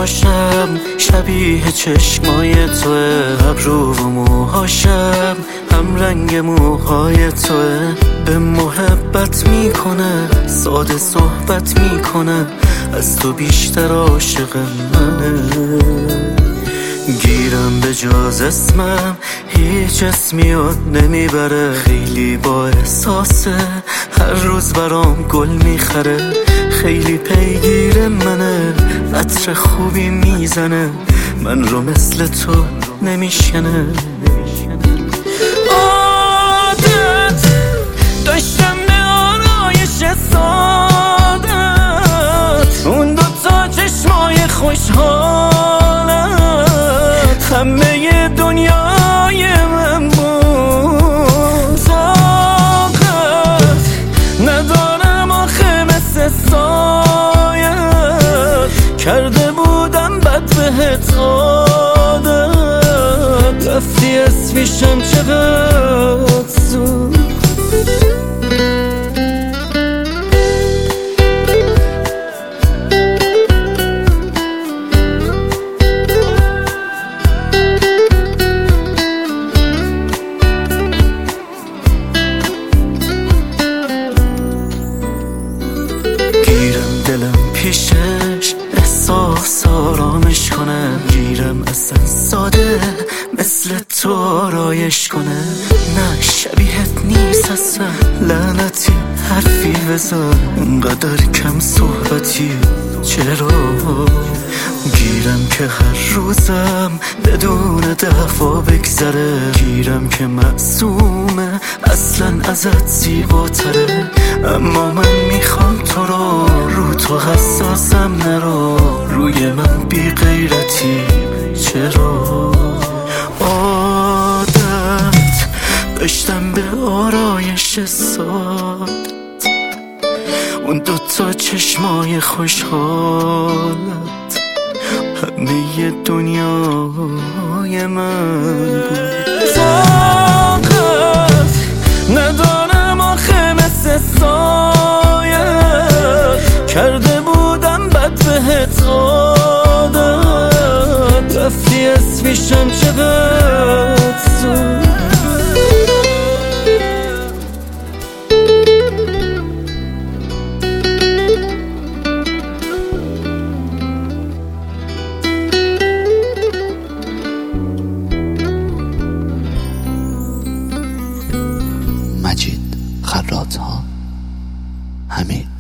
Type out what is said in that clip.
چشماشم شبیه چشمای توه، ابرو و موهاشم هم رنگ موهای توه. به محبت میکنه، ساده صحبت میکنه، از تو بیشتر عاشق منه. گیرم به جز اسمم هیچ اسمی یاد نمیبره، خیلی با احساسه، هر روز برام گل میخره. خیلی پیگیر منه، عطر خوبی میزنه، من رو مثل تو نمیشنه. عادت داشتم به آرایش سادت، اون دوتا چشمای خوشحالت، همه دنیای من بود. طاقت ندارم آخه مثل سایت، کرده بودم بد بهت عادت، رفتی اسمیشم چقدر زود. دلم پیشش احساس آرامش کنه، گیرم اصلا ساده مثل تو آرایش کنه. نه شبیهت نیست اصلا، لعنتی حرفی بزن، اینقدر کم صحبتی چرا؟ گیرم که هر روزم بدون دعوا بگذره، گیرم که معصومه اصلا ازت زیباتره. اما من میخوام تو رو تو حساسم نرو، روی من بی غیرتی چرا؟ عادت داشتم به آرایش ساد، اون دوتا چشمای خوشحالت، همه دنیای من بود. طاقت ندارم آخه مثل سایت، کرده بودم بد بهت عادت، رفتی اسمیشم چقدر زود. مجید خراط‌ها، حمید.